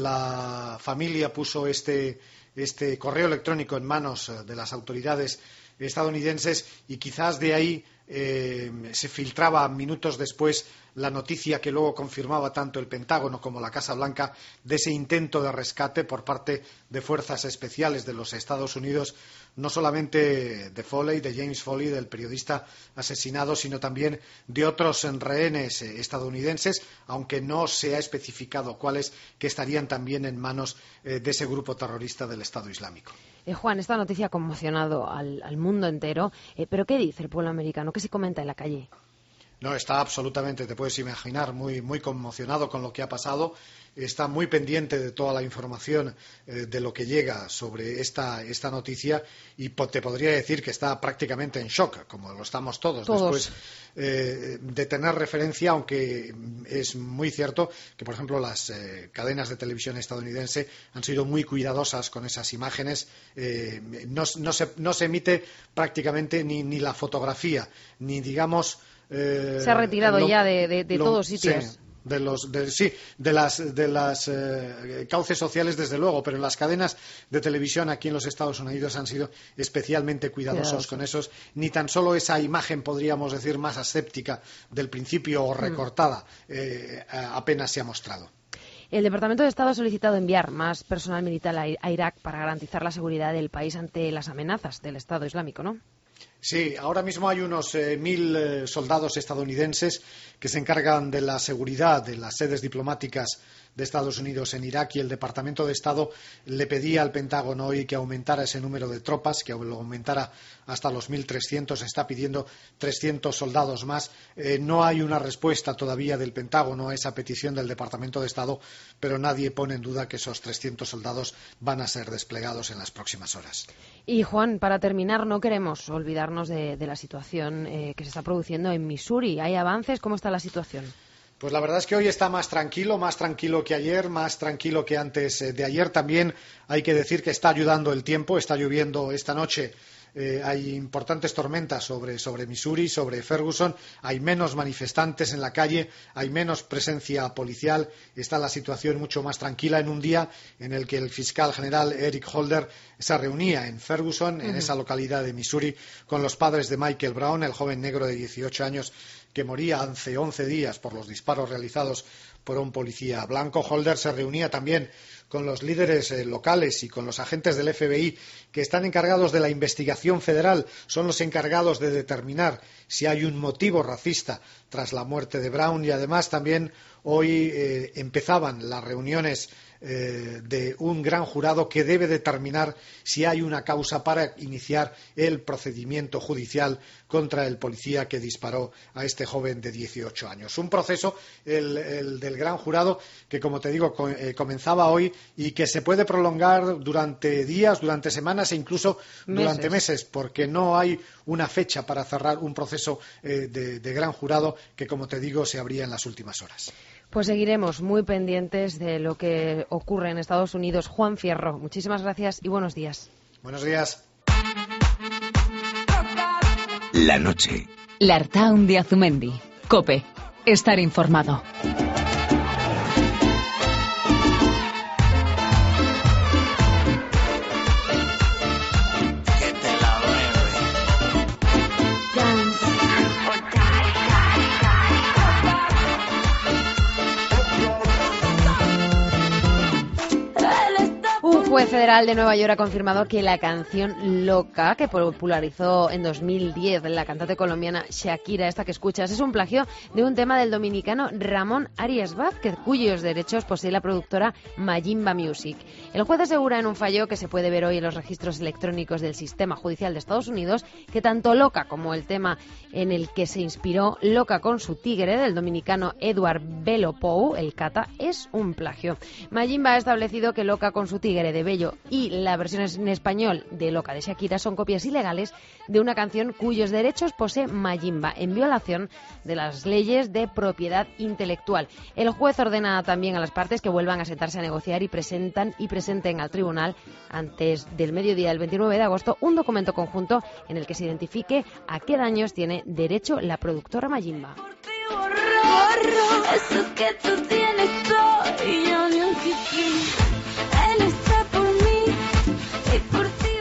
La familia puso este, este correo electrónico en manos de las autoridades estadounidenses y quizás de ahí eh, se filtraba minutos después la noticia que luego confirmaba tanto el Pentágono como la Casa Blanca de ese intento de rescate por parte de fuerzas especiales de los Estados Unidos, no solamente de Foley, de James Foley, del periodista asesinado, sino también de otros rehenes estadounidenses, aunque no se ha especificado cuáles, que estarían también en manos eh, de ese grupo terrorista del Estado Islámico. Eh, Juan, esta noticia ha conmocionado al, al mundo entero, eh, pero ¿qué dice el pueblo americano? ¿Qué se comenta en la calle? No, está absolutamente, te puedes imaginar, muy, muy conmocionado con lo que ha pasado. Está muy pendiente de toda la información eh, de lo que llega sobre esta, esta noticia y po- te podría decir que está prácticamente en shock, como lo estamos todos, todos. después eh, de tener referencia, aunque es muy cierto que, por ejemplo, las eh, cadenas de televisión estadounidense han sido muy cuidadosas con esas imágenes. Eh, no, no, se, no se emite prácticamente ni, ni la fotografía, ni digamos... Eh, se ha retirado lo, ya de, de, de lo, todos sitios. Sí, de los, de, sí, de las, de las eh, cauces sociales, desde luego, pero en las cadenas de televisión aquí en los Estados Unidos han sido especialmente cuidadosos Cuidadoso. con esos. Ni tan solo esa imagen, podríamos decir, más aséptica del principio o recortada, eh, apenas se ha mostrado. El Departamento de Estado ha solicitado enviar más personal militar a Irak para garantizar la seguridad del país ante las amenazas del Estado Islámico, ¿no? Sí, ahora mismo hay unos eh, mil eh, soldados estadounidenses que se encargan de la seguridad de las sedes diplomáticas de Estados Unidos en Irak y el Departamento de Estado le pedía al Pentágono hoy que aumentara ese número de tropas, que lo aumentara hasta los mil trescientos, está pidiendo trescientos soldados más. Eh, no hay una respuesta todavía del Pentágono a esa petición del Departamento de Estado, pero nadie pone en duda que esos trescientos soldados van a ser desplegados en las próximas horas. Y Juan, para terminar, no queremos olvidarnos de, de la situación eh, que se está produciendo en Missouri. ¿Hay avances? ¿Cómo está la situación? Pues la verdad es que hoy está más tranquilo, más tranquilo que ayer, más tranquilo que antes de ayer. También hay que decir que está ayudando el tiempo, está lloviendo esta noche. Eh, hay importantes tormentas sobre, sobre Missouri, sobre Ferguson, hay menos manifestantes en la calle, hay menos presencia policial, está la situación mucho más tranquila en un día en el que el fiscal general Eric Holder se reunía en Ferguson, uh-huh. en esa localidad de Missouri, con los padres de Michael Brown, el joven negro de dieciocho años que moría hace once días por los disparos realizados por un policía blanco. Holder se reunía también con los líderes eh, locales y con los agentes del F B I que están encargados de la investigación federal, son los encargados de determinar si hay un motivo racista tras la muerte de Brown y además también hoy eh, empezaban las reuniones eh, de un gran jurado que debe determinar si hay una causa para iniciar el procedimiento judicial contra el policía que disparó a este joven de dieciocho años. Un proceso, el, el del gran jurado, que como te digo, co- eh, comenzaba hoy y que se puede prolongar durante días, durante semanas e incluso meses. durante meses, porque no hay una fecha para cerrar un proceso eh, de, de gran jurado que, como te digo, se abría en las últimas horas. Pues seguiremos muy pendientes de lo que ocurre en Estados Unidos. Juan Fierro, muchísimas gracias y buenos días. Buenos días. La noche. Lartaun de Azumendi. COPE. Estar informado. juez federal de Nueva York ha confirmado que la canción Loca, que popularizó en dos mil diez la cantante colombiana Shakira, esta que escuchas, es un plagio de un tema del dominicano Ramón Arias Vázquez, cuyos derechos posee la productora Mayimba Music. El juez asegura en un fallo que se puede ver hoy en los registros electrónicos del sistema judicial de Estados Unidos que tanto Loca como el tema en el que se inspiró Loca con su tigre del dominicano Edward Bello Pou, el Cata, es un plagio. Mayimba ha establecido que Loca con su tigre de Bello y la versión en español de Loca de Shakira son copias ilegales de una canción cuyos derechos posee Mayimba, en violación de las leyes de propiedad intelectual. El juez ordena también a las partes que vuelvan a sentarse a negociar y presentan y presenten al tribunal antes del mediodía del veintinueve de agosto un documento conjunto en el que se identifique a qué daños tiene derecho la productora Mayimba. Eso que tú tienes soy yo ni un chiquín. Él está por mí y por ti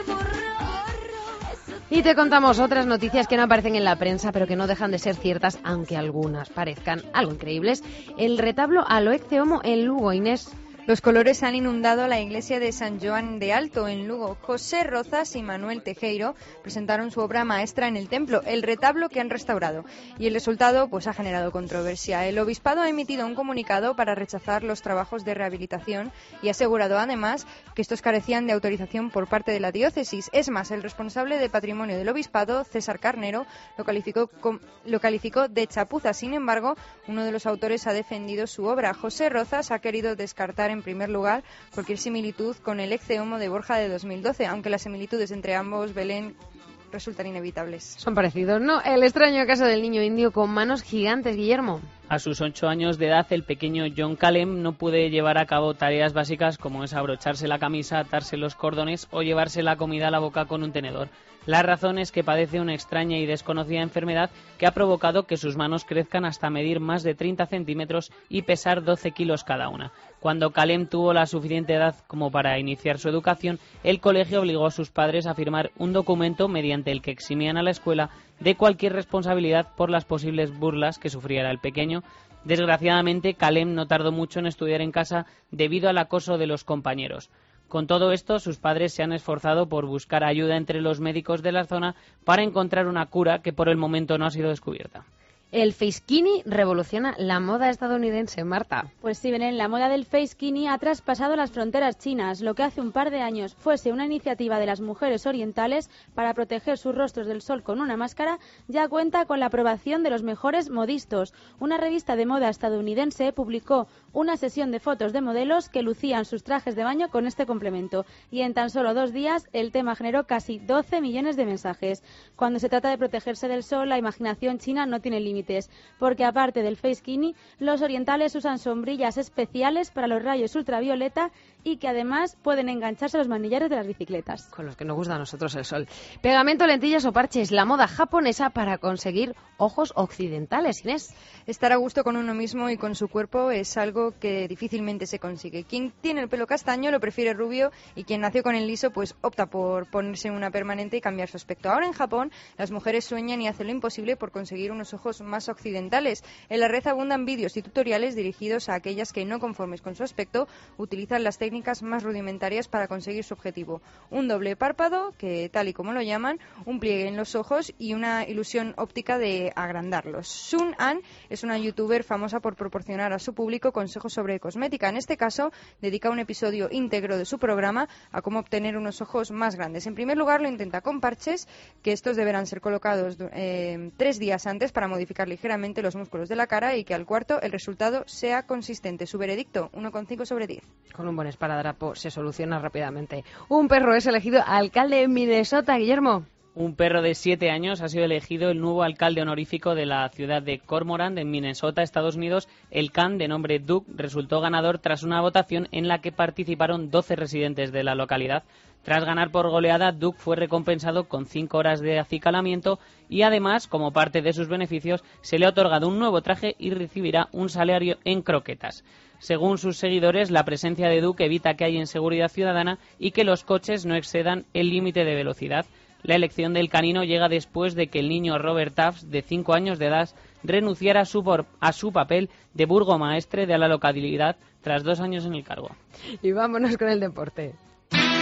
borro. Y te contamos otras noticias que no aparecen en la prensa, pero que no dejan de ser ciertas, aunque algunas parezcan algo increíbles. El retablo a lo Ecce Homo en Lugo, Inés. Los colores han inundado la iglesia de San Joan de Alto, en Lugo. José Rozas y Manuel Tejero presentaron su obra maestra en el templo, el retablo que han restaurado. Y el resultado pues ha generado controversia. El obispado ha emitido un comunicado para rechazar los trabajos de rehabilitación y ha asegurado además que estos carecían de autorización por parte de la diócesis. Es más, el responsable de patrimonio del obispado, César Carnero, lo calificó, com, lo calificó de chapuza. Sin embargo, uno de los autores ha defendido su obra. José Rozas ha querido descartar en primer lugar cualquier similitud con el Ecce Homo de Borja de dos mil doce, aunque las similitudes entre ambos, Belén, resultan inevitables. Son parecidos, ¿no? El extraño caso del niño indio con manos gigantes, Guillermo. A sus ocho años de edad, el pequeño John Callem no puede llevar a cabo tareas básicas como es abrocharse la camisa, atarse los cordones o llevarse la comida a la boca con un tenedor. La razón es que padece una extraña y desconocida enfermedad que ha provocado que sus manos crezcan hasta medir más de treinta centímetros y pesar doce kilos cada una. Cuando Callem tuvo la suficiente edad como para iniciar su educación, el colegio obligó a sus padres a firmar un documento mediante el que eximían a la escuela de cualquier responsabilidad por las posibles burlas que sufriera el pequeño. Desgraciadamente, Callem no tardó mucho en estudiar en casa debido al acoso de los compañeros. Con todo esto, sus padres se han esforzado por buscar ayuda entre los médicos de la zona para encontrar una cura que por el momento no ha sido descubierta. El facekini revoluciona la moda estadounidense, Marta. Pues sí, Belén, la moda del facekini ha traspasado las fronteras chinas. Lo que hace un par de años fuese una iniciativa de las mujeres orientales para proteger sus rostros del sol con una máscara, ya cuenta con la aprobación de los mejores modistos. Una revista de moda estadounidense publicó una sesión de fotos de modelos que lucían sus trajes de baño con este complemento. Y en tan solo dos días el tema generó casi doce millones de mensajes. Cuando se trata de protegerse del sol, la imaginación china no tiene límites, porque aparte del facekini, los orientales usan sombrillas especiales para los rayos ultravioleta y que además pueden engancharse a los manillares de las bicicletas. Con los que nos gusta a nosotros el sol. Pegamento, lentillas o parches, la moda japonesa para conseguir ojos occidentales, Inés. Estar a gusto con uno mismo y con su cuerpo es algo que difícilmente se consigue. Quien tiene el pelo castaño lo prefiere rubio y quien nació con el liso pues opta por ponerse una permanente y cambiar su aspecto. Ahora en Japón las mujeres sueñan y hacen lo imposible por conseguir unos ojos más occidentales. En la red abundan vídeos y tutoriales dirigidos a aquellas que, no conformes con su aspecto, utilizan las técnicas más rudimentarias para conseguir su objetivo. Un doble párpado, que tal y como lo llaman, un pliegue en los ojos y una ilusión óptica de agrandarlos. Sun An es una youtuber famosa por proporcionar a su público consejos sobre cosmética. En este caso, dedica un episodio íntegro de su programa a cómo obtener unos ojos más grandes. En primer lugar, lo intenta con parches, que estos deberán ser colocados eh, tres días antes para modificar ligeramente los músculos de la cara y que al cuarto el resultado sea consistente. Su veredicto, uno coma cinco sobre diez. Con un buen esparadrapo se soluciona rápidamente. Un perro es elegido alcalde en Minnesota, Guillermo. Un perro de siete años ha sido elegido el nuevo alcalde honorífico de la ciudad de Cormorant, en Minnesota, Estados Unidos. El can, de nombre Duke, resultó ganador tras una votación en la que participaron doce residentes de la localidad. Tras ganar por goleada, Duke fue recompensado con cinco horas de acicalamiento y además, como parte de sus beneficios, se le ha otorgado un nuevo traje y recibirá un salario en croquetas. Según sus seguidores, la presencia de Duke evita que haya inseguridad ciudadana y que los coches no excedan el límite de velocidad. La elección del canino llega después de que el niño Robert Tufts, de cinco años de edad, renunciara a su, por, a su papel de burgomaestre de la localidad tras dos años en el cargo. Y vámonos con el deporte.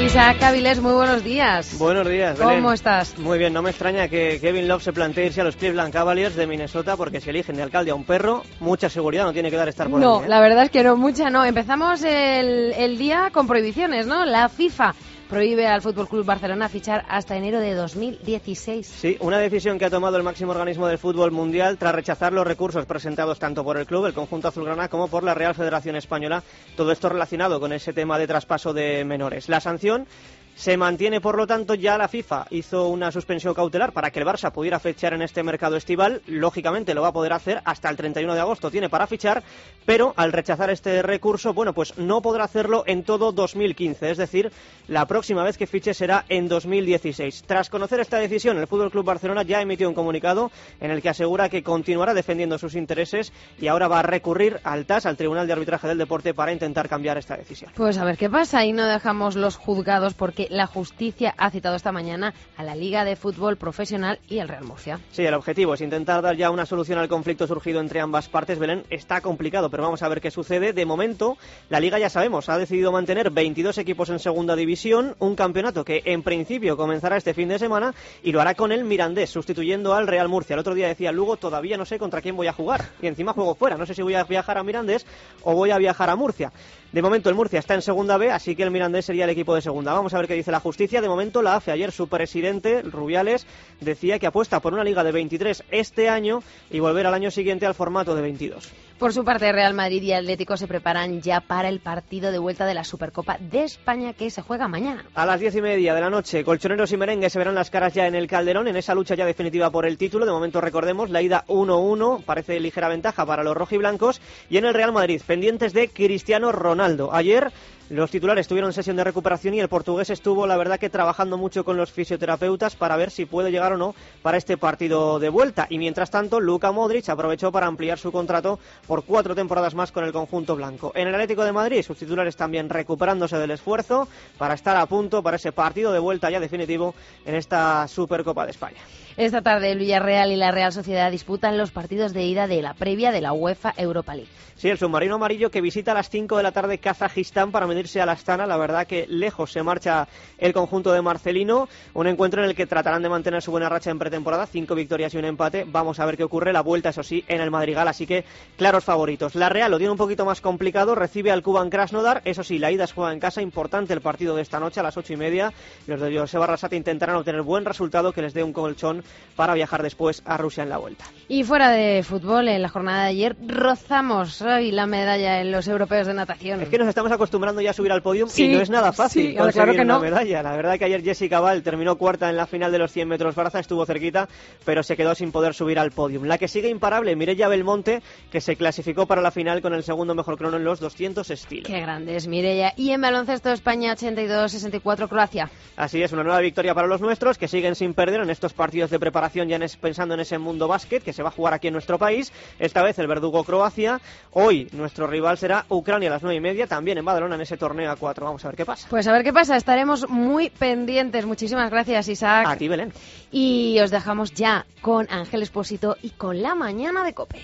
Isaac Avilés, muy buenos días. Buenos días, ¿Cómo Belén. estás? Muy bien, no me extraña que Kevin Love se plantee irse a los Cleveland Cavaliers de Minnesota porque si eligen de alcalde a un perro, mucha seguridad no tiene que dar estar por No, ahí, ¿eh? la verdad es que no, mucha no. Empezamos el, el día con prohibiciones, ¿no? La FIFA prohíbe al Fútbol Club Barcelona fichar hasta enero de dos mil dieciséis. Sí, una decisión que ha tomado el máximo organismo del fútbol mundial tras rechazar los recursos presentados tanto por el club, el conjunto azulgrana, como por la Real Federación Española. Todo esto relacionado con ese tema de traspaso de menores. La sanción se mantiene, por lo tanto. Ya la FIFA hizo una suspensión cautelar para que el Barça pudiera fichar en este mercado estival. Lógicamente lo va a poder hacer hasta el treinta y uno de agosto, tiene para fichar, pero al rechazar este recurso, bueno, pues no podrá hacerlo en todo dos mil quince, es decir, la próxima vez que fiche será en dos mil dieciséis. Tras conocer esta decisión, el F C Barcelona ya emitió un comunicado en el que asegura que continuará defendiendo sus intereses y ahora va a recurrir al T A S, al Tribunal de Arbitraje del Deporte, para intentar cambiar esta decisión. Pues a ver qué pasa, y no dejamos los juzgados porque la justicia ha citado esta mañana a la Liga de Fútbol Profesional y el Real Murcia. Sí, el objetivo es intentar dar ya una solución al conflicto surgido entre ambas partes. Belén, está complicado, pero vamos a ver qué sucede. De momento, la Liga, ya sabemos, ha decidido mantener veintidós equipos en segunda división, un campeonato que en principio comenzará este fin de semana y lo hará con el Mirandés, sustituyendo al Real Murcia. El otro día decía Lugo, todavía no sé contra quién voy a jugar, y encima juego fuera, no sé si voy a viajar a Mirandés o voy a viajar a Murcia. De momento el Murcia está en segunda B, así que el Mirandés sería el equipo de segunda. Vamos a ver qué dice la justicia. De momento la A F E, ayer su presidente, Rubiales, decía que apuesta por una liga de veintitrés este año y volver al año siguiente al formato de veintidós. Por su parte, Real Madrid y Atlético se preparan ya para el partido de vuelta de la Supercopa de España, que se juega mañana. A las diez y media de la noche, colchoneros y merengues se verán las caras ya en el Calderón, en esa lucha ya definitiva por el título. De momento, recordemos, la ida uno uno, parece ligera ventaja para los rojiblancos, y en el Real Madrid, pendientes de Cristiano Ronaldo. Ayer los titulares tuvieron sesión de recuperación y el portugués estuvo, la verdad, que trabajando mucho con los fisioterapeutas para ver si puede llegar o no para este partido de vuelta. Y mientras tanto, Luka Modric aprovechó para ampliar su contrato por cuatro temporadas más con el conjunto blanco. En el Atlético de Madrid, sus titulares también recuperándose del esfuerzo para estar a punto para ese partido de vuelta ya definitivo en esta Supercopa de España. Esta tarde el Villarreal y la Real Sociedad disputan los partidos de ida de la previa de la UEFA Europa League. Sí, el submarino amarillo que visita a las cinco de la tarde Kazajistán para medirse a la Astana. La verdad que lejos se marcha el conjunto de Marcelino. Un encuentro en el que tratarán de mantener su buena racha en pretemporada. Cinco victorias y un empate. Vamos a ver qué ocurre. La vuelta, eso sí, en el Madrigal. Así que claros favoritos. La Real lo tiene un poquito más complicado. Recibe al Kuban Krasnodar. Eso sí, la ida es juega en casa. Importante el partido de esta noche a las ocho y media. Los de Joseba Arrasate intentarán obtener buen resultado que les dé un colchón para viajar después a Rusia en la vuelta. Y fuera de fútbol, en la jornada de ayer rozamos hoy la medalla en los europeos de natación. Es que nos estamos acostumbrando ya a subir al podio, sí, y no es nada fácil sí, conseguir claro que una no. medalla. La verdad que ayer Jessica Val terminó cuarta en la final de los cien metros braza, estuvo cerquita, pero se quedó sin poder subir al podio. La que sigue imparable, Mireia Belmonte, que se clasificó para la final con el segundo mejor crono en los doscientos estilo. Qué grande es Mireia. Y en baloncesto, España ochenta y dos sesenta y cuatro Croacia. Así es, una nueva victoria para los nuestros, que siguen sin perder en estos partidos de preparación, ya en es, pensando en ese mundo básquet que se va a jugar aquí en nuestro país. Esta vez el verdugo Croacia. Hoy nuestro rival será Ucrania a las nueve y media, también en Badalona, en ese torneo a cuatro. Vamos a ver qué pasa. Pues a ver qué pasa, estaremos muy pendientes. Muchísimas gracias, Isaac. A ti, Belén. Y os dejamos ya con Ángel Expósito y con la mañana de COPE.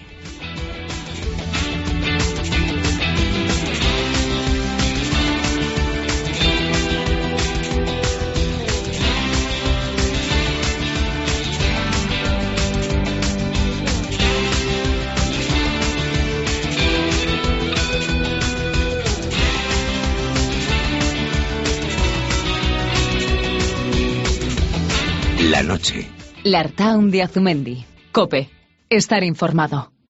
La noche. L'Artaun de Azumendi. COPE. Estar informado.